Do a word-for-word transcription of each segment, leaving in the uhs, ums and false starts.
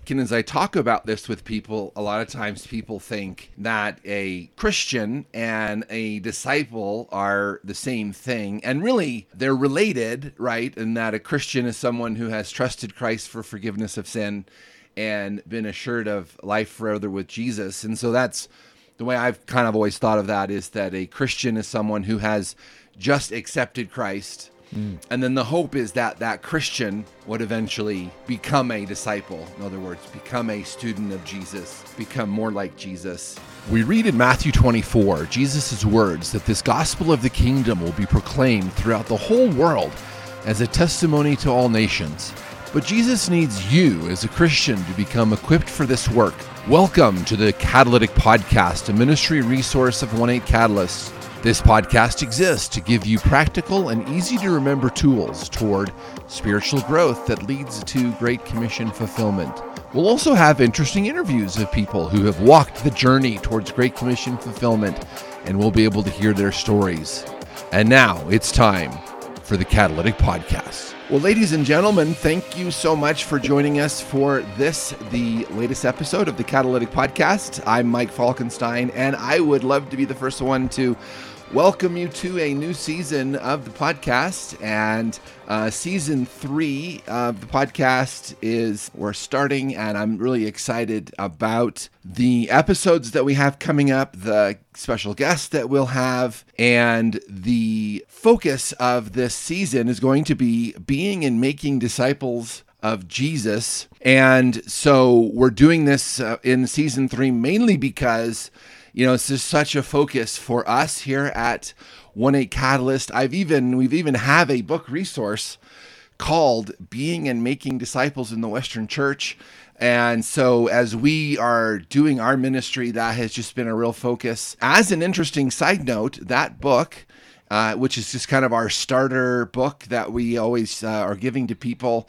Ken, as I talk about this with people, a lot of times people think that a Christian and a disciple are the same thing. And really, they're related, right? And that a Christian is someone who has trusted Christ for forgiveness of sin and been assured of life forever with Jesus. And so that's the way I've kind of always thought of that, is that a Christian is someone who has just accepted Christ. Mm. And then the hope is that that Christian would eventually become a disciple. In other words, become a student of Jesus, become more like Jesus. We read in Matthew twenty-four, Jesus' words that this gospel of the kingdom will be proclaimed throughout the whole world as a testimony to all nations. But Jesus needs you as a Christian to become equipped for this work. Welcome to the Catalytic Podcast, a ministry resource of one eight Catalyst. This podcast exists to give you practical and easy-to-remember tools toward spiritual growth that leads to Great Commission fulfillment. We'll also have interesting interviews of people who have walked the journey towards Great Commission fulfillment, and we'll be able to hear their stories. And now it's time for the Catalytic Podcast. Well, ladies and gentlemen, thank you so much for joining us for this, the latest episode of the Catalytic Podcast. I'm Mike Falkenstein, and I would love to be the first one to welcome you to a new season of the podcast. And uh, season three of the podcast is, we're starting, and I'm really excited about the episodes that we have coming up, the special guests that we'll have, and the focus of this season is going to be being and making disciples of Jesus. And so we're doing this uh, in season three mainly because, you know, it's just such a focus for us here at one eight Catalyst. I've even, we've even have a book resource called Being and Making Disciples in the Western Church. And so as we are doing our ministry, that has just been a real focus. As an interesting side note, that book, uh, which is just kind of our starter book that we always uh, are giving to people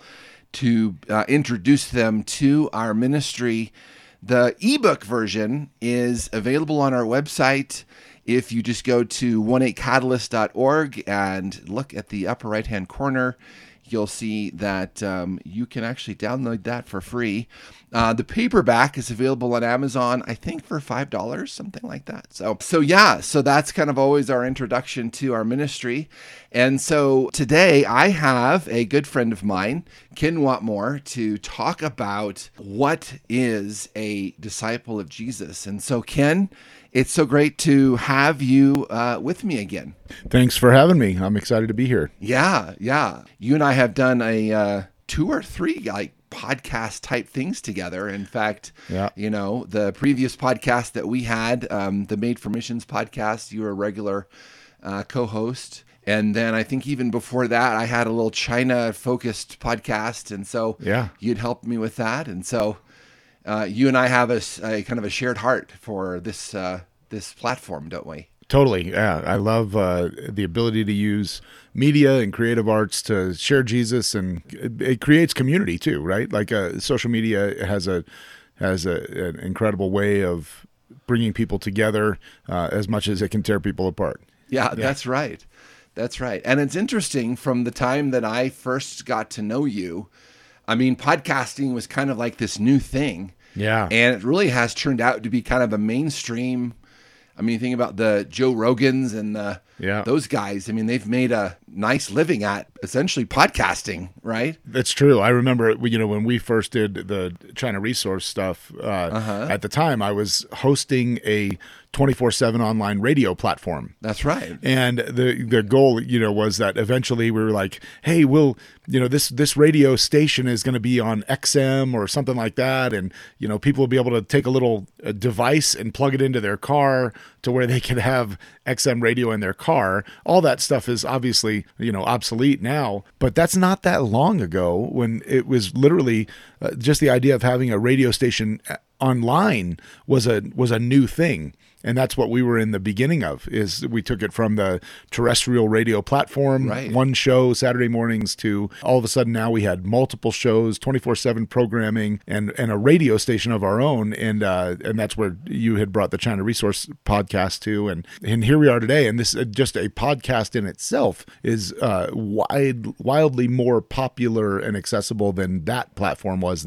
to uh, introduce them to our ministry, the ebook version is available on our website. If you just go to one eight catalyst dot org and look at the upper right-hand corner, you'll see that um, you can actually download that for free. Uh, the paperback is available on Amazon, I think for five dollars, something like that. So, so yeah, so that's kind of always our introduction to our ministry. And so today I have a good friend of mine, Ken Watmore, to talk about what is a disciple of Jesus. And so Ken, it's so great to have you uh, with me again. Thanks for having me. I'm excited to be here. Yeah, yeah. You and I have done a uh, two or three like podcast type things together. In fact, yeah. you know, the previous podcast that we had, um, the Made for Missions podcast, you were a regular uh, co-host. And then I think even before that, I had a little China-focused podcast. And so yeah. you'd helped me with that. And so uh, you and I have a, a kind of a shared heart for this uh, this platform, don't we? Totally. Yeah. I love uh, the ability to use media and creative arts to share Jesus, and it, it creates community too, right? Like uh, social media has a has a, an incredible way of bringing people together uh, as much as it can tear people apart. Yeah, yeah, that's right. That's right. And it's interesting, from the time that I first got to know you, I mean, podcasting was kind of like this new thing. Yeah. And it really has turned out to be kind of a mainstream. I mean, think about the Joe Rogans and the, yeah. those guys. I mean, they've made a nice living at essentially podcasting, right? That's true. I remember, you know, when we first did the China Resource stuff, uh, uh-huh. at the time I was hosting a twenty-four seven online radio platform. That's right. And the the goal, you know, was that eventually we were like, hey, we'll, you know, this this radio station is going to be on X M or something like that. And, you know, people will be able to take a little uh, device and plug it into their car to where they can have X M radio in their car. All that stuff is obviously, you know, obsolete now, but that's not that long ago when it was literally uh, just the idea of having a radio station online was a was a new thing. And that's what we were in the beginning of, is we took it from the terrestrial radio platform, right. one show Saturday mornings, to all of a sudden now we had multiple shows, twenty-four seven programming, and, and a radio station of our own. And uh, and that's where you had brought the China Resource podcast to. And, and here we are today. And this uh, just a podcast in itself is uh, wide, wildly more popular and accessible than that platform was then.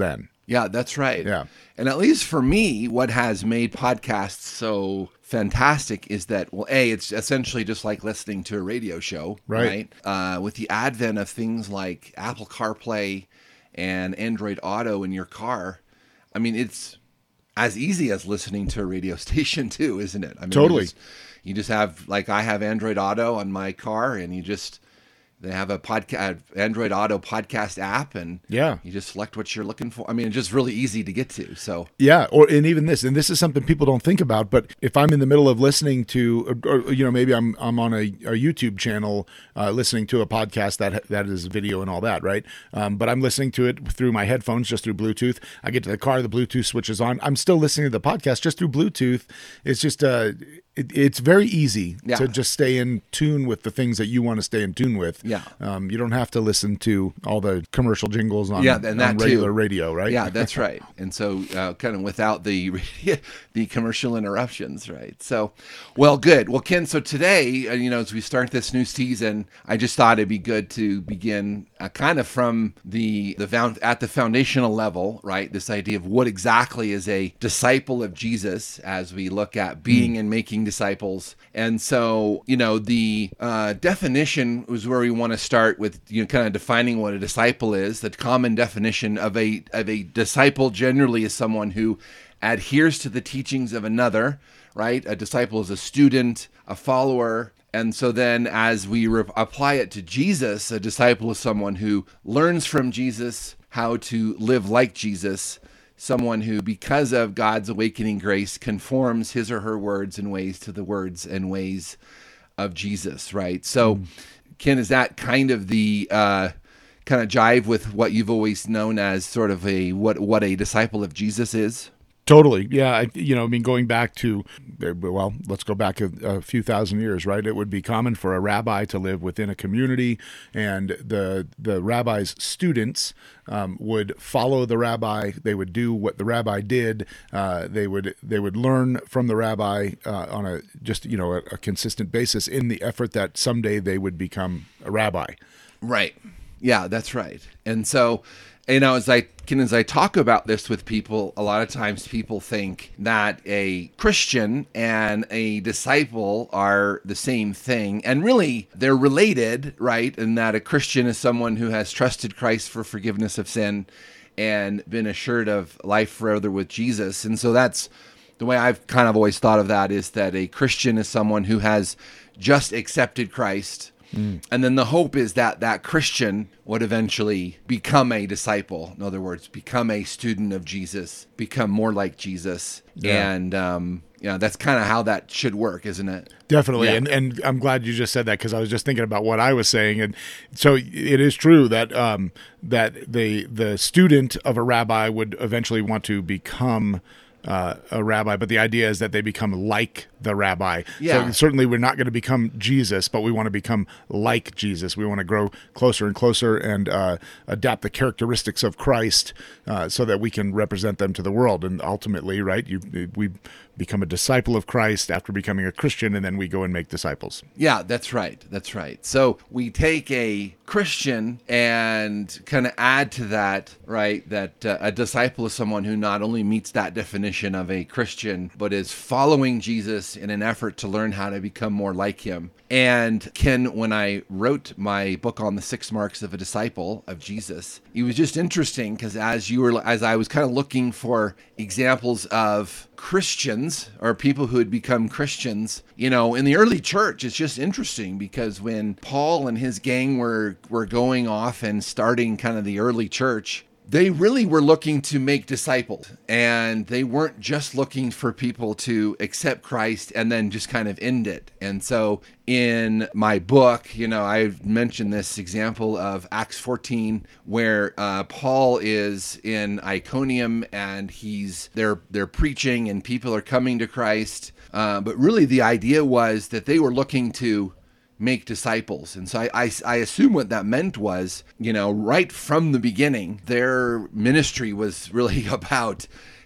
Yeah, that's right. Yeah. And at least for me, what has made podcasts so fantastic is that, well, A, it's essentially just like listening to a radio show, Right. right? Uh, with the advent of things like Apple CarPlay and Android Auto in your car, I mean, it's as easy as listening to a radio station too, isn't it? I mean, Totally. You just, you just have, like I have Android Auto on my car, and you just... They have a podcast, Android Auto podcast app, and Yeah. you just select what you're looking for. I mean, it's just really easy to get to. So Yeah, or and even this, and this is something people don't think about. But if I'm in the middle of listening to, or, or, you know, maybe I'm I'm on a, a YouTube channel uh, listening to a podcast that that is video and all that, right? Um, but I'm listening to it through my headphones, just through Bluetooth. I get to the car, the Bluetooth switches on. I'm still listening to the podcast just through Bluetooth. It's just uh, it, it's very easy Yeah. to just stay in tune with the things that you want to stay in tune with. Yeah. Um, you don't have to listen to all the commercial jingles on, Yeah, and that on regular too. radio, right? yeah, that's right. And so, uh, kind of without the the commercial interruptions, right? So, well, good. Well, Ken. So today, uh, you know, as we start this new season, I just thought it'd be good to begin uh, kind of from the the found, at the foundational level, right? This idea of what exactly is a disciple of Jesus, as we look at being mm. and making disciples. And so, you know, the uh, definition was where we want to start with, you know, kind of defining what a disciple is. The common definition of a of a disciple generally is someone who adheres to the teachings of another, right? A disciple is a student, a follower. And so then as we re- apply it to Jesus, a disciple is someone who learns from Jesus how to live like Jesus, someone who, because of God's awakening grace, conforms his or her words and ways to the words and ways of Jesus, right? So, mm. Ken, is that kind of the uh, kind of jive with what you've always known as sort of a what what a disciple of Jesus is? Totally. Yeah. I, you know, I mean, going back to, well, let's go back a, a few thousand years, right? It would be common for a rabbi to live within a community, and the the rabbi's students um, would follow the rabbi. They would do what the rabbi did. Uh, they would they would learn from the rabbi uh, on a just, you know, a, a consistent basis in the effort that someday they would become a rabbi. Right. Yeah, that's right. And so, you know, as I can, as I talk about this with people, a lot of times people think that a Christian and a disciple are the same thing. And really, they're related, right? And that a Christian is someone who has trusted Christ for forgiveness of sin and been assured of life forever with Jesus. And so that's the way I've kind of always thought of that, is that a Christian is someone who has just accepted Christ. Mm. And then the hope is that that Christian would eventually become a disciple. In other words, become a student of Jesus, become more like Jesus. Yeah. And, um, you know, that's kind of how that should work, isn't it? Definitely. Yeah. And and I'm glad you just said that, because I was just thinking about what I was saying. And so it is true that um, that the the student of a rabbi would eventually want to become Uh, a rabbi, but the idea is that they become like the rabbi. Yeah. So certainly we're not going to become Jesus, but we want to become like Jesus. We want to grow closer and closer and uh, adapt the characteristics of Christ uh, so that we can represent them to the world. And ultimately, right, you we become a disciple of Christ after becoming a Christian, and then we go and make disciples. Yeah, that's right. That's right. So we take a Christian and kind of add to that, right, that uh, a disciple is someone who not only meets that definition of a Christian, but is following Jesus in an effort to learn how to become more like him. And Ken, when I wrote my book on the six marks of a disciple of Jesus, it was just interesting because as you were, as I was kind of looking for examples of Christians or people who had become Christians, you know, in the early church, it's just interesting because when Paul and his gang were, were going off and starting kind of the early church, they really were looking to make disciples, and they weren't just looking for people to accept Christ and then just kind of end it. And so in my book, you know, I've mentioned this example of Acts fourteen, where uh, Paul is in Iconium and he's they're they're preaching and people are coming to Christ. Uh, but really the idea was that they were looking to make disciples. And so I, I, I assume what that meant was, you know, right from the beginning, their ministry was really about, hey,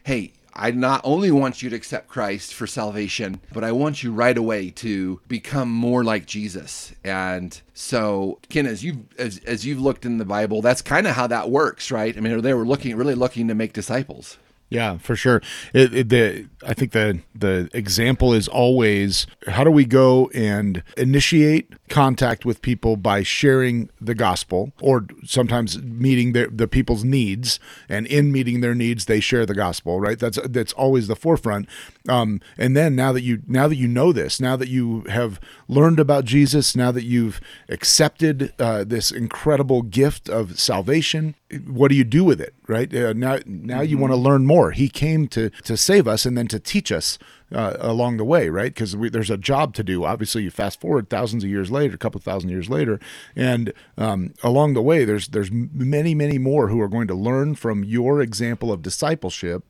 I not only want you to accept Christ for salvation, but I want you right away to become more like Jesus. And so, Ken, as you as as you've looked in the Bible, that's kind of how that works, right? I mean, they were looking really looking to make disciples. Yeah, for sure. It, it, the I think the the example is always, how do we go and initiate contact with people by sharing the gospel, or sometimes meeting their, the people's needs, and in meeting their needs, they share the gospel. Right? That's that's always the forefront. Um, and then now that you now that you know this, now that you have learned about Jesus, now that you've accepted uh, this incredible gift of salvation, what do you do with it? Right? Uh, now now you want to learn more. He came to to save us and then to teach us uh, along the way, right? Because there's a job to do. Obviously, you fast forward thousands of years later, a couple thousand years later, and um, along the way, there's there's many, many more who are going to learn from your example of discipleship,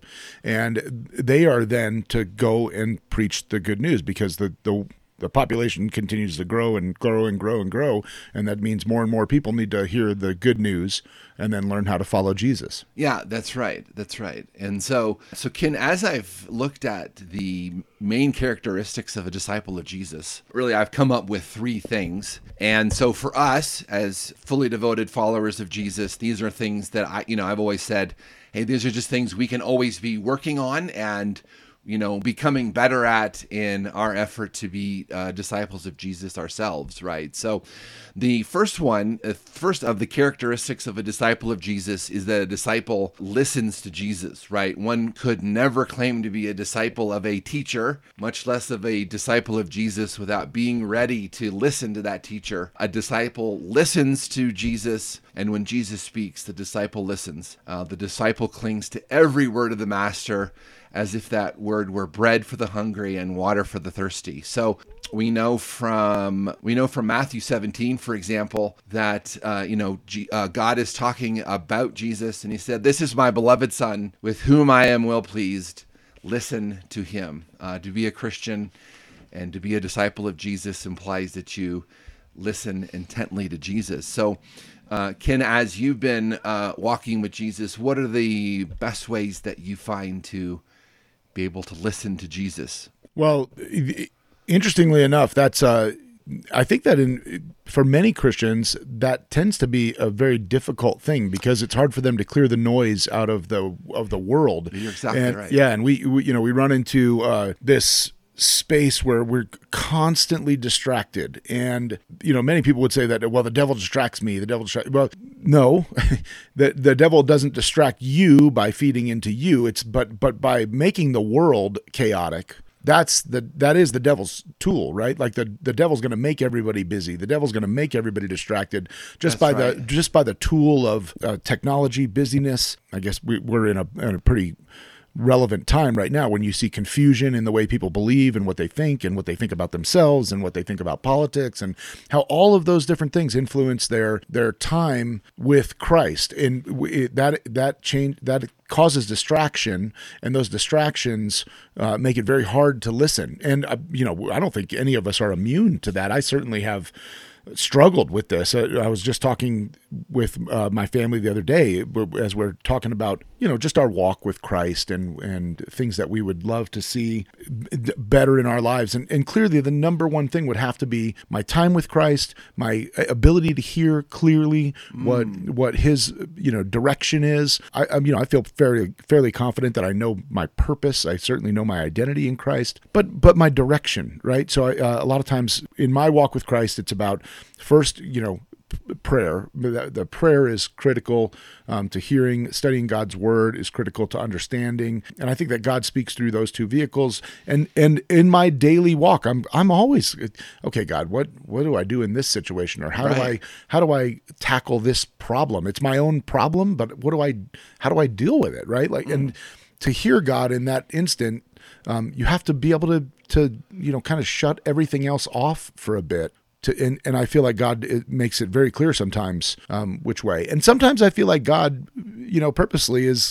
and they are then to go and preach the good news, because the the the population continues to grow and grow and grow and grow, and that means more and more people need to hear the good news and then learn how to follow Jesus. Yeah, that's right. That's right. And so, so Ken, as I've looked at the main characteristics of a disciple of Jesus, really, I've come up with three things. And so for us, as fully devoted followers of Jesus, these are things that I, you know, I've always said, hey, these are just things we can always be working on and, you know, becoming better at in our effort to be uh, disciples of Jesus ourselves, right? So the first one, uh, first of the characteristics of a disciple of Jesus is that a disciple listens to Jesus, right? One could never claim to be a disciple of a teacher, much less of a disciple of Jesus, without being ready to listen to that teacher. A disciple listens to Jesus, and when Jesus speaks, the disciple listens. Uh, the disciple clings to every word of the master, as if that word were bread for the hungry and water for the thirsty. So we know from we know from Matthew seventeen, for example, that uh, you know G- uh, God is talking about Jesus, and He said, "This is my beloved Son, with whom I am well pleased. Listen to him." Uh, to be a Christian and to be a disciple of Jesus implies that you listen intently to Jesus. So, uh, Ken, as you've been uh, walking with Jesus, what are the best ways that you find to be able to listen to Jesus? Well, interestingly enough, that's uh, I think that in for many Christians, that tends to be a very difficult thing, because it's hard for them to clear the noise out of the of the world. You're exactly and, right. Yeah, and we, we you know we run into uh, this space where we're constantly distracted, and you know many people would say that, well, the devil distracts me. The devil distracts. Well, no, the the devil doesn't distract you by feeding into you. It's but but by making the world chaotic. That's the that is the devil's tool, right? Like the, the devil's going to make everybody busy. The devil's going to make everybody distracted just That's by right. the just by the tool of uh, technology, busyness. I guess we, we're in a in a pretty relevant time right now when you see confusion in the way people believe and what they think and what they think about themselves and what they think about politics, and how all of those different things influence their their time with Christ. And it, that that change that causes distraction, and those distractions uh, make it very hard to listen. And uh, you know, I don't think any of us are immune to that. I certainly have struggled with this. I was just talking with uh, my family the other day as we're talking about, you know, just our walk with Christ and, and things that we would love to see better in our lives. And, and clearly the number one thing would have to be my time with Christ, my ability to hear clearly what, mm. what his, you know, direction is. I, I, you know, I feel fairly, fairly confident that I know my purpose. I certainly know my identity in Christ, but, but my direction, right? So I, uh, a lot of times in my walk with Christ, it's about first, you know, prayer. The, the prayer is critical um, to hearing. Studying God's word is critical to understanding. And I think that God speaks through those two vehicles. And and in my daily walk, I'm I'm always, okay, God, what what do I do in this situation? Or how right. do I how do I tackle this problem? It's my own problem, but what do I how do I deal with it? Right? Like, mm. and to hear God in that instant, um, you have to be able to to you know kind of shut everything else off for a bit. To, and, and I feel like God it makes it very clear sometimes um, which way. And sometimes I feel like God, you know, purposely is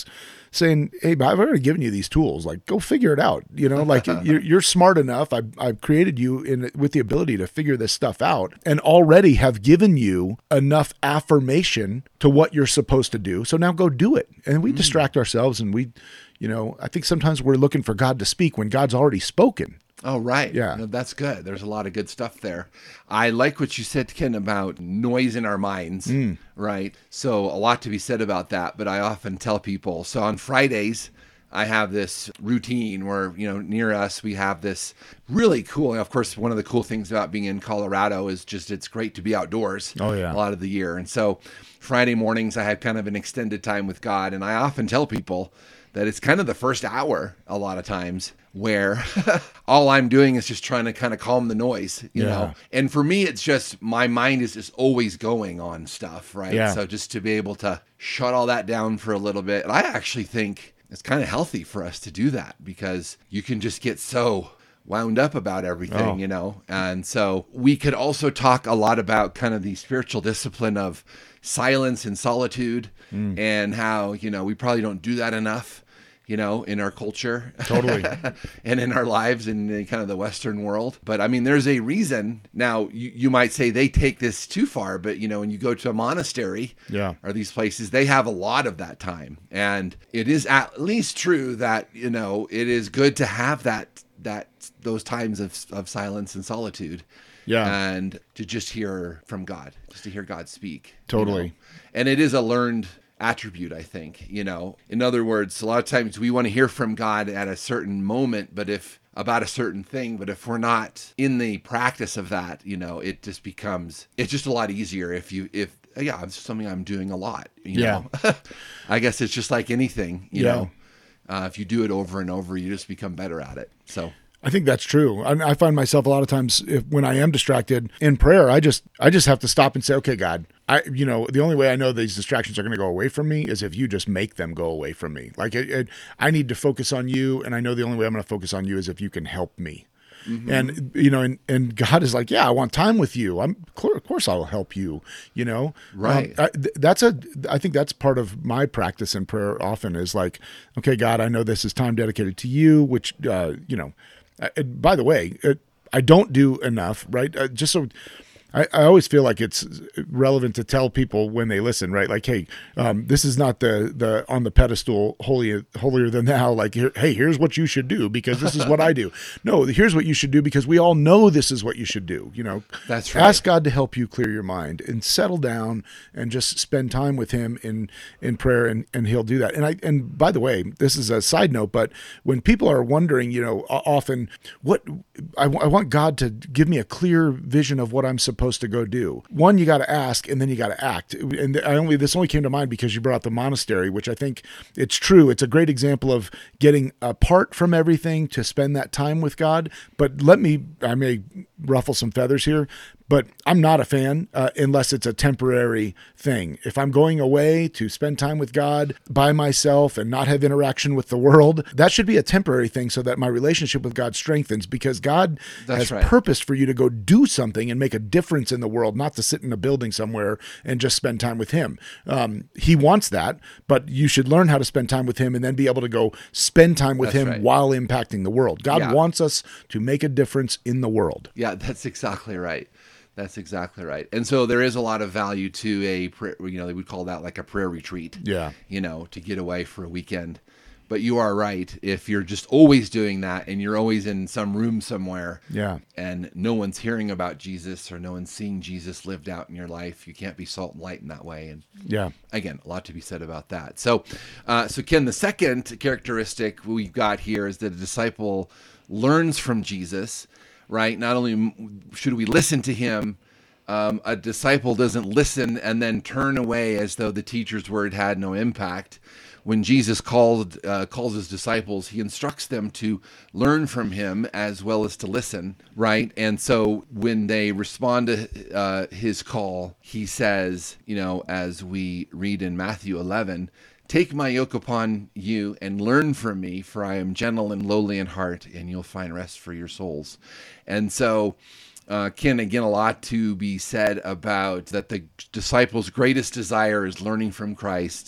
saying, hey, I've already given you these tools. Like, go figure it out. You know, like you're, you're smart enough. I've, I've created you in with the ability to figure this stuff out, and already have given you enough affirmation to what you're supposed to do. So now go do it. And we mm. distract ourselves, and we, you know, I think sometimes we're looking for God to speak when God's already spoken. Oh, right. Yeah. No, that's good. There's a lot of good stuff there. I like what you said, Ken, about noise in our minds, mm. right? So a lot to be said about that, but I often tell people, so on Fridays, I have this routine where, you know, near us, we have this really cool, of course, one of the cool things about being in Colorado is just it's great to be outdoors oh, yeah. a lot of the year. And so Friday mornings, I have kind of an extended time with God, and I often tell people that it's kind of the first hour a lot of times where all I'm doing is just trying to kind of calm the noise, you yeah. know? And for me, it's just, my mind is just always going on stuff, right? Yeah. So just to be able to shut all that down for a little bit. And I actually think it's kind of healthy for us to do that, because you can just get so wound up about everything, oh. you know? And so we could also talk a lot about kind of the spiritual discipline of silence and solitude mm. and how, you know, we probably don't do that enough, you know, in our culture. Totally. And in our lives in the, kind of the Western world. But I mean, there's a reason. Now, you, you might say they take this too far, but, you know, when you go to a monastery yeah. or these places, they have a lot of that time. And it is at least true that, you know, it is good to have that, that those times of, of silence and solitude. Yeah. And to just hear from God, just to hear God speak. Totally. You know? And it is a learned attribute, I think, you know. In other words, a lot of times we want to hear from God at a certain moment, but if about a certain thing, but if we're not in the practice of that, you know, it just becomes, it's just a lot easier if you, if, yeah, it's something I'm doing a lot, you yeah. know. I guess it's just like anything, you yeah. know. Uh, if you do it over and over, you just become better at it. So I think that's true. I, I find myself a lot of times if, when I am distracted in prayer, I just I just have to stop and say, okay, God, I you know the only way I know these distractions are going to go away from me is if you just make them go away from me. Like it, it, I need to focus on you, and I know the only way I'm going to focus on you is if you can help me. Mm-hmm. And you know, and, and God is like, yeah, I want time with you. I'm of course I'll help you. You know, right? Um, I, th- that's a. I think that's part of my practice in prayer. Often is like, okay, God, I know this is time dedicated to you. Which uh, you know, uh, by the way, it, I don't do enough, right? Uh, just so. I, I always feel like it's relevant to tell people when they listen, right? Like, hey, um, this is not the the on the pedestal holier holier than thou. Like, here, hey, here's what you should do because this is what I do. No, here's what you should do because we all know this is what you should do. You know, that's right. Ask God to help you clear your mind and settle down and just spend time with Him in in prayer, and and He'll do that. And I and by the way, this is a side note, but when people are wondering, you know, often what I, I want God to give me a clear vision of what I'm supposed supposed to go do. One, you got to ask, and then you got to act. And I only this only came to mind because you brought up the monastery, which I think it's true. It's a great example of getting apart from everything to spend that time with God. But let me, I may ruffle some feathers here, but I'm not a fan uh, unless it's a temporary thing. If I'm going away to spend time with God by myself and not have interaction with the world, that should be a temporary thing so that my relationship with God strengthens, because God That's has right. purposed for you to go do something and make a difference in the world, not to sit in a building somewhere and just spend time with Him. Um, he wants that, but you should learn how to spend time with Him and then be able to go spend time with That's Him right. while impacting the world. God Yeah. wants us to make a difference in the world. Yeah, that's exactly right. That's exactly right. And so there is a lot of value to a, prayer, you know, they would call that like a prayer retreat. Yeah. You know, to get away for a weekend. But you are right. If you're just always doing that and you're always in some room somewhere, Yeah. and no one's hearing about Jesus or no one's seeing Jesus lived out in your life, you can't be salt and light in that way. And Yeah. again, a lot to be said about that. So, uh, so Ken, the second characteristic we've got here is that a disciple learns from Jesus, right? Not only should we listen to Him, um, a disciple doesn't listen and then turn away as though the teacher's word had no impact. When Jesus called uh, calls His disciples, He instructs them to learn from Him as well as to listen, right? And so when they respond to uh, His call, He says, you know, as we read in Matthew eleven, "Take my yoke upon you and learn from me, for I am gentle and lowly in heart, and you'll find rest for your souls." And so, uh, Ken, again, a lot to be said about that the disciples' greatest desire is learning from Christ.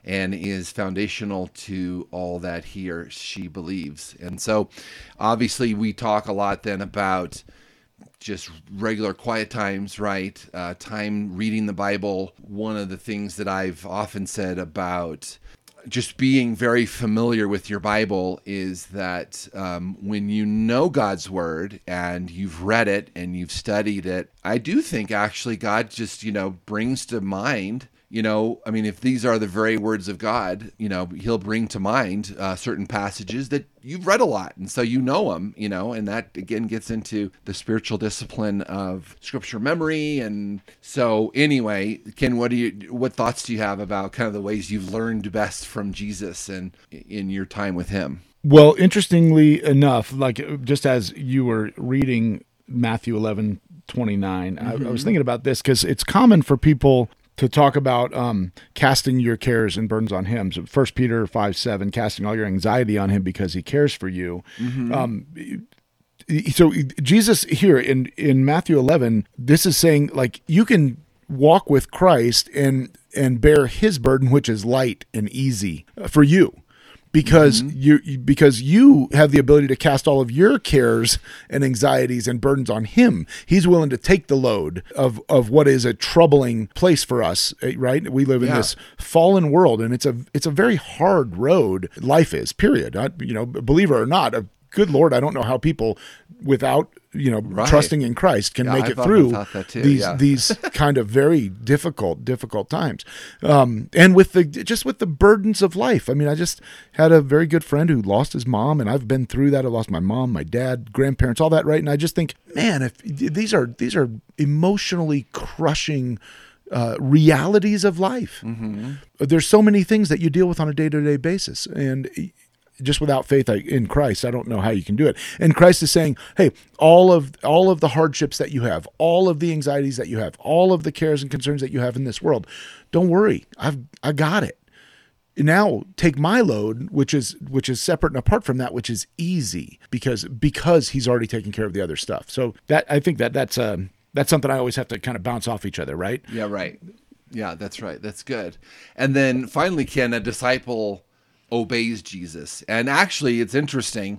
and is foundational to all that he or she believes. And so obviously we talk a lot then about just regular quiet times, right? Uh, time reading the Bible. One of the things that I've often said about just being very familiar with your Bible is that um, when you know God's word and you've read it and you've studied it, I do think actually God just, you know, brings to mind, you know, I mean, if these are the very words of God, you know, he'll bring to mind uh, certain passages that you've read a lot. And so you know them, you know, and that again gets into the spiritual discipline of scripture memory. And so anyway, Ken, what do you, what thoughts do you have about kind of the ways you've learned best from Jesus and in your time with him? Well, interestingly enough, like just as you were reading Matthew eleven twenty-nine, mm-hmm. I, I was thinking about this because it's common for people to talk about um, casting your cares and burdens on him. So First Peter five seven, casting all your anxiety on him because he cares for you. Mm-hmm. Um, so Jesus here in, in Matthew eleven, this is saying like you can walk with Christ and and bear his burden, which is light and easy for you. Because mm-hmm. you because you have the ability to cast all of your cares and anxieties and burdens on him. He's willing to take the load of, of what is a troubling place for us, right? We live in yeah. this fallen world, and it's a it's a very hard road. Life is, period. I, you know, believer or not, a good Lord, I don't know how people without you know right. trusting in Christ can yeah, make I it thought, through I thought these yeah. these kind of very difficult difficult times, um, and with the just with the burdens of life. I mean, I just had a very good friend who lost his mom, and I've been through that. I lost my mom, my dad, grandparents, all that, right? And I just think, man, if these are these are emotionally crushing uh, realities of life. Mm-hmm. There's so many things that you deal with on a day-to-day basis, and just without faith in Christ, I don't know how you can do it. And Christ is saying, hey, all of all of the hardships that you have, all of the anxieties that you have, all of the cares and concerns that you have in this world, don't worry. I've I got it. Now take my load, which is which is separate and apart from that, which is easy because because he's already taken care of the other stuff. So that I think that that's um, that's something I always have to kind of bounce off each other, right? Yeah, right. Yeah, that's right. That's good. And then finally, Ken, a disciple obeys Jesus. And actually, it's interesting.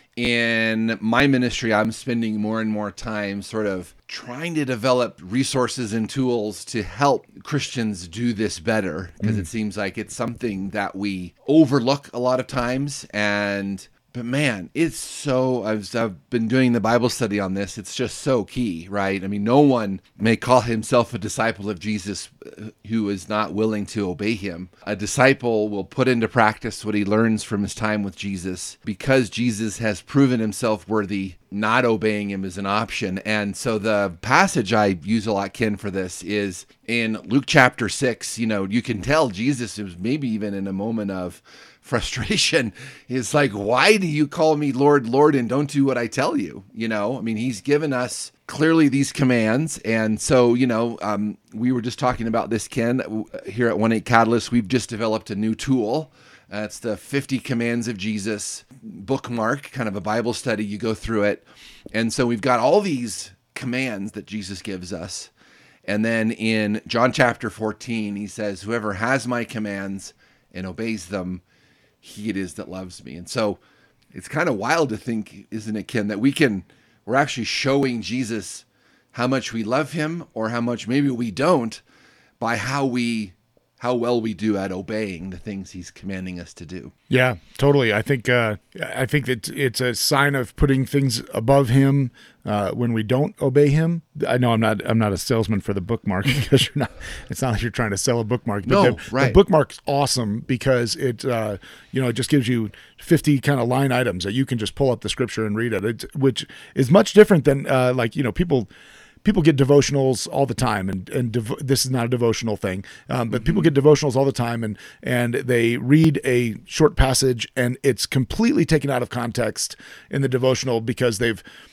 In my ministry, I'm spending more and more time sort of trying to develop resources and tools to help Christians do this better, because mm. it seems like it's something that we overlook a lot of times. And But man, it's so, I've, I've been doing the Bible study on this. It's just so key, right? I mean, no one may call himself a disciple of Jesus who is not willing to obey him. A disciple will put into practice what he learns from his time with Jesus. Because Jesus has proven himself worthy, not obeying him is an option. And so the passage I use a lot, Ken, for this is in Luke chapter six. You know, you can tell Jesus was maybe even in a moment of frustration. Is like, why do you call me Lord, Lord, and don't do what I tell you? You know, I mean, he's given us clearly these commands. And so, you know, um, we were just talking about this, Ken, here at one eight Catalyst. We've just developed a new tool. Uh, it's the fifty Commands of Jesus bookmark, kind of a Bible study. You go through it. And so we've got all these commands that Jesus gives us. And then in John chapter fourteen, he says, whoever has my commands and obeys them, he it is that loves me. And so it's kind of wild to think, isn't it, Ken, that we can, we're actually showing Jesus how much we love him, or how much maybe we don't, by how we, how well we do at obeying the things he's commanding us to do. Yeah, totally. I think, uh, I think that it's a sign of putting things above him uh, when we don't obey him. I know I'm not, I'm not a salesman for the bookmark, because you're not, it's not like you're trying to sell a bookmark, but no, the, right. the bookmark's awesome because it, uh, you know, it just gives you fifty kind of line items that you can just pull up the scripture and read it, it's, which is much different than uh, like, you know, people, People get devotionals all the time, and and devo- this is not a devotional thing, um, but mm-hmm. people get devotionals all the time, and and they read a short passage, and it's completely taken out of context in the devotional because they've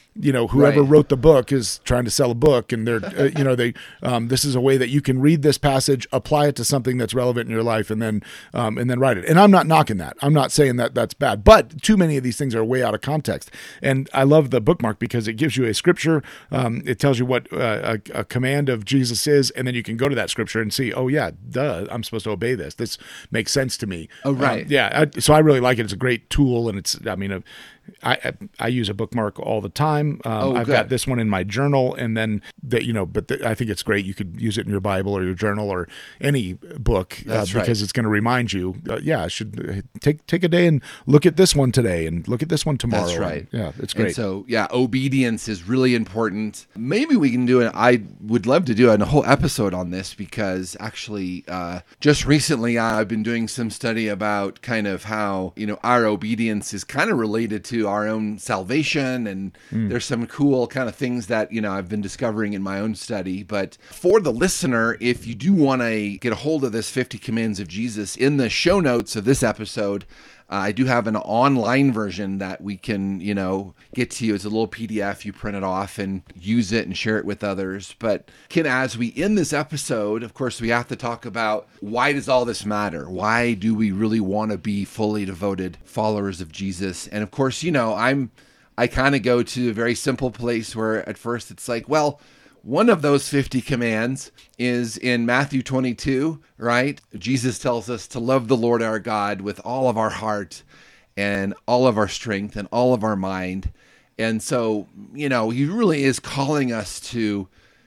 you know, whoever Right. wrote the book is trying to sell a book, and they're, uh, you know, they, um, this is a way that you can read this passage, apply it to something that's relevant in your life, and then, um, and then write it. And I'm not knocking that. I'm not saying that that's bad, but too many of these things are way out of context. And I love the bookmark because it gives you a scripture. Um, it tells you what uh, a, a command of Jesus is, and then you can go to that scripture and see, oh yeah, duh, I'm supposed to obey this. This makes sense to me. Oh, right. Um, yeah. I, so I really like it. It's a great tool, and it's, I mean, uh, I, I I use a bookmark all the time. Um, Oh, I've good. got this one in my journal, and then that, you know, but the, I think it's great. You could use it in your Bible or your journal or any book uh, That's because right. it's going to remind you. Uh, yeah, I should uh, take take a day and look at this one today, and look at this one tomorrow. That's right. And, yeah, it's And great. so, yeah, obedience is really important. Maybe we can do it. I would love to do a whole episode on this because actually, uh, just recently, I've been doing some study about kind of how, you know, our obedience is kind of related to our own salvation. And there's some cool kind of things that, you know, I've been discovering in my own study. But for the listener, if you do want to get a hold of this fifty Commands of Jesus, in the show notes of this episode, Uh, I do have an online version that we can, you know, get to you. It's a little P D F. You print it off and use it and share it with others. But Ken, as we end this episode, of course, we have to talk about why does all this matter? Why do we really want to be fully devoted followers of Jesus? And of course, you know, I'm, I kind of go to a very simple place where at first it's like, well, one of those fifty commands is in Matthew twenty-two, right? Jesus tells us to love the Lord our God with all of our heart and all of our strength and all of our mind. And so, you know, he really is calling us to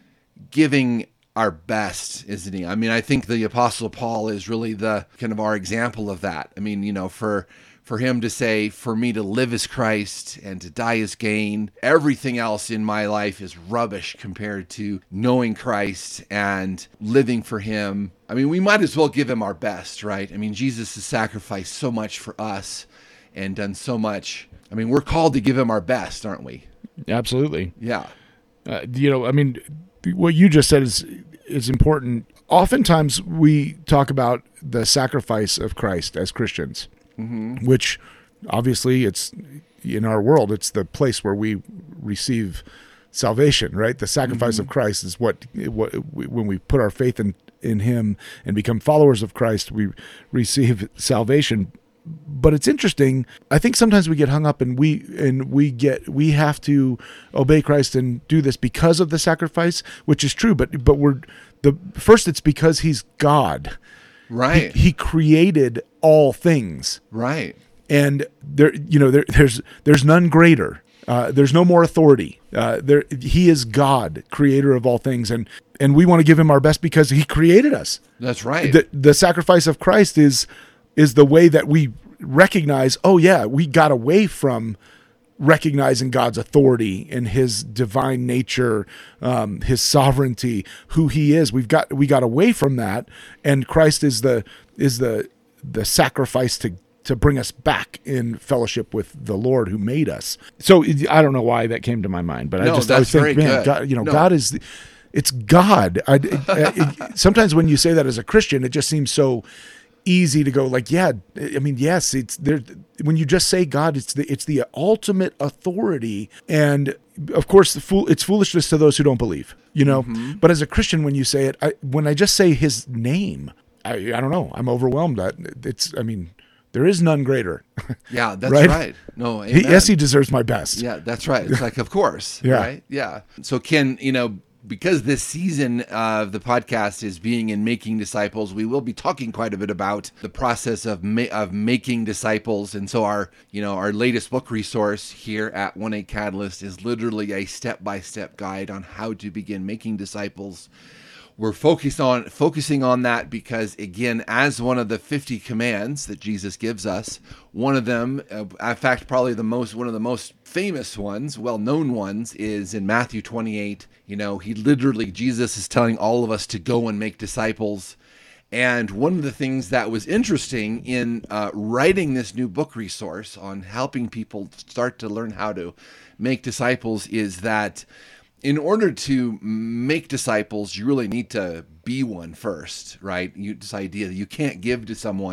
giving our best, isn't he? I mean, I think the Apostle Paul is really the kind of our example of that. I mean, you know, for for him to say, for me to live is Christ and to die is gain. Everything else in my life is rubbish compared to knowing Christ and living for him. I mean, we might as well give him our best, right? I mean, Jesus has sacrificed so much for us and done so much. I mean, we're called to give him our best, aren't we? Absolutely. Yeah. Uh, you know, I mean, what you just said is is important. Oftentimes we talk about the sacrifice of Christ as Christians, mm-hmm. which obviously it's in our world, it's the place where we receive salvation, right? The sacrifice mm-hmm. of Christ is what, what when we put our faith in, in him and become followers of Christ, we receive salvation. But it's interesting. I think sometimes we get hung up and we and we get we have to obey Christ and do this because of the sacrifice, which is true. But but we're the first. It's because he's God, right? He, he created all things, right? And there, you know, there, there's there's none greater. Uh, there's no more authority. Uh, there, he is God, creator of all things, and and we want to give him our best because he created us. That's right. The the sacrifice of Christ is. is the way that we recognize, oh yeah, we got away from recognizing God's authority and his divine nature, um, his sovereignty, who he is. We've got, we got away from that. And Christ is the, is the, the sacrifice to, to bring us back in fellowship with the Lord who made us. So I don't know why that came to my mind, but no, I just, that's I think, very man, good. God, you know, no. God is, the, it's God. I, I, sometimes when you say that as a Christian, it just seems so easy to go like, yeah, I mean, yes, it's there. When you just say God, it's the, it's the ultimate authority. And of course the fool, it's foolishness to those who don't believe, you know, mm-hmm. but as a Christian, when you say it, I, when I just say his name, I, I don't know, I'm overwhelmed. That it's, I mean, there is none greater. Yeah, that's right. right. No, he, yes, he deserves my best. Yeah, that's right. It's like, of course. Yeah. Right. Yeah. So Ken, you know, because this season of the podcast is being in Making Disciples, we will be talking quite a bit about the process of ma- of making disciples. And so our, you know, our latest book resource here at one eight Catalyst is literally a step-by-step guide on how to begin making disciples. We're focused on focusing on that because, again, as one of the fifty commands that Jesus gives us, one of them, uh, in fact, probably the most one of the most famous ones, well-known ones, is in Matthew twenty-eight. You know, he literally, Jesus is telling all of us to go and make disciples. And one of the things that was interesting in uh, writing this new book resource on helping people start to learn how to make disciples is that in order to make disciples, you really need to be one first, right? You, this idea that you can't give to someone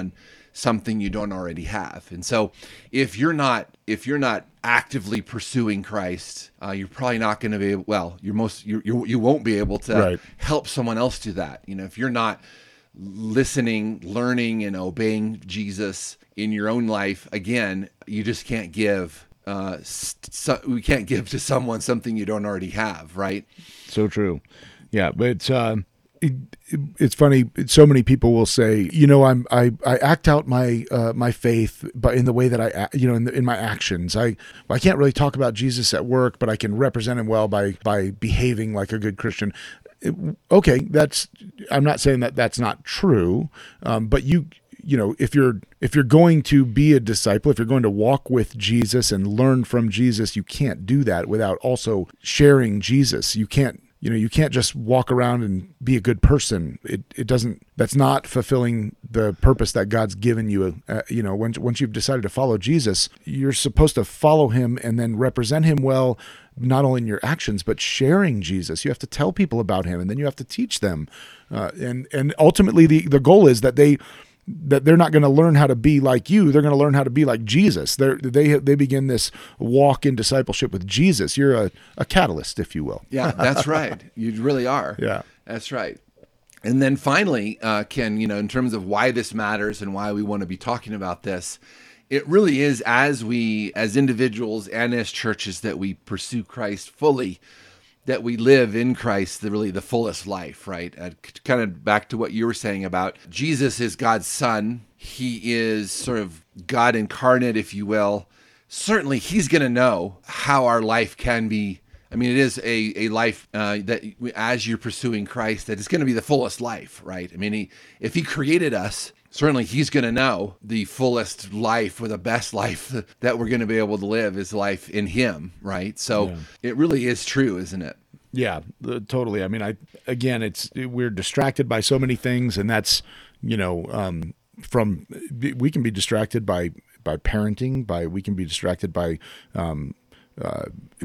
something you don't already have. And so if you're not if you're not actively pursuing Christ, uh, you're probably not going to be, well, you're most, you you you won't be able to Right. help someone else do that. You know, if you're not listening, learning, and obeying Jesus in your own life, again, you just can't give, uh, so, we can't give to someone something you don't already have, right? So true. Yeah, but it's, uh, it, it, it's funny. So many people will say, you know, I'm I, I act out my uh, my faith, but in the way that I, act, you know, in, the, in my actions. I I can't really talk about Jesus at work, but I can represent him well by by behaving like a good Christian. It, okay, that's. I'm not saying that that's not true, um, but you. You know, if you're if you're going to be a disciple, if you're going to walk with Jesus and learn from Jesus, you can't do that without also sharing Jesus. You can't, you know, you can't just walk around and be a good person. It it doesn't. That's not fulfilling the purpose that God's given you. Uh, you know, once once you've decided to follow Jesus, you're supposed to follow him and then represent him well, not only in your actions but sharing Jesus. You have to tell people about him, and then you have to teach them. Uh, and and ultimately, the the goal is that they. that they're not going to learn how to be like you. They're going to learn how to be like Jesus. They're, they they begin this walk in discipleship with Jesus. You're a, a catalyst, if you will. Yeah, that's right. You really are. Yeah. That's right. And then finally, uh, Ken, you know, in terms of why this matters and why we want to be talking about this, it really is as we, as individuals and as churches, that we pursue Christ fully, that we live in Christ, the really the fullest life, right? Uh, kind of back to what you were saying about Jesus is God's son. He is sort of God incarnate, if you will. Certainly, he's going to know how our life can be. I mean, it is a, a life uh, that as you're pursuing Christ, that it's going to be the fullest life, right? I mean, he, if he created us, certainly he's going to know the fullest life or the best life that we're going to be able to live is life in him, right? So yeah. It really is true, isn't it? Yeah, uh, totally. I mean, I again, it's we're distracted by so many things, and that's, you know, um, from we can be distracted by by parenting, by we can be distracted by um, uh,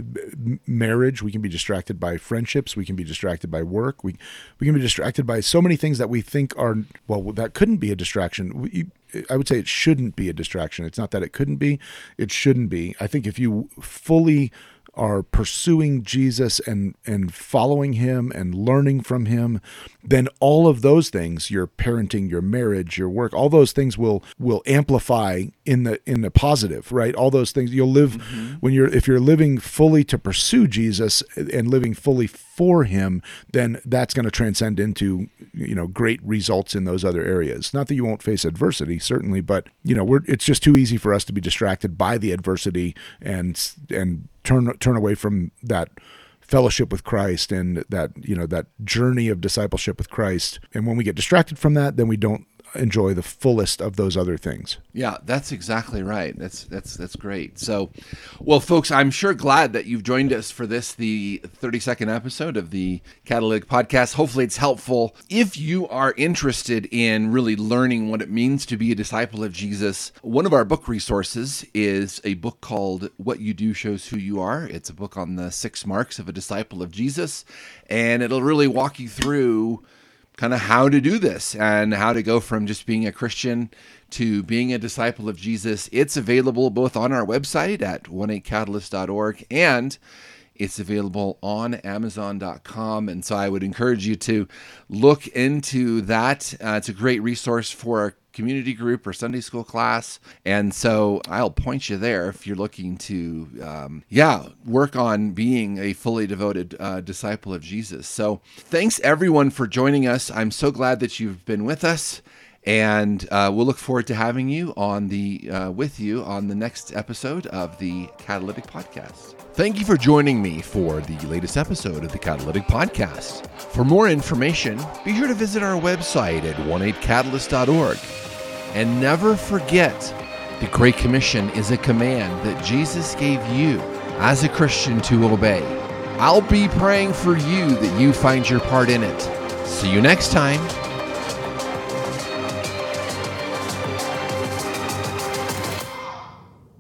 marriage, we can be distracted by friendships, we can be distracted by work, we we can be distracted by so many things that we think are, well, that couldn't be a distraction. We, I would say it shouldn't be a distraction. It's not that it couldn't be, it shouldn't be. I think if you fully are pursuing Jesus and and following him and learning from him, then all of those things, your parenting, your marriage, your work, all those things will will amplify in the in the positive, right? All those things you'll live mm-hmm. when you're if you're living fully to pursue Jesus and living fully for him, then that's going to transcend into, you know, great results in those other areas. Not that you won't face adversity, certainly, but you know, we're it's just too easy for us to be distracted by the adversity and and turn turn away from that fellowship with Christ and that, you know, that journey of discipleship with Christ. And when we get distracted from that, then we don't enjoy the fullest of those other things. Yeah, that's exactly right. That's that's that's great. So, well, folks, I'm sure glad that you've joined us for this, the thirty-second episode of the Catalytic Podcast. Hopefully it's helpful. If you are interested in really learning what it means to be a disciple of Jesus, one of our book resources is a book called What You Do Shows Who You Are. It's a book on the six marks of a disciple of Jesus, and it'll really walk you through kind of how to do this and how to go from just being a Christian to being a disciple of Jesus. It's available both on our website at one eight catalyst dot org and it's available on amazon dot com. And so I would encourage you to look into that. Uh, it's a great resource for our community group or Sunday school class. And so I'll point you there if you're looking to, um, yeah, work on being a fully devoted uh, disciple of Jesus. So thanks everyone for joining us. I'm so glad that you've been with us. And uh, we'll look forward to having you on the uh, with you on the next episode of the Catalytic Podcast. Thank you for joining me for the latest episode of the Catalytic Podcast. For more information, be sure to visit our website at one eight catalyst dot org. And never forget, the Great Commission is a command that Jesus gave you as a Christian to obey. I'll be praying for you that you find your part in it. See you next time.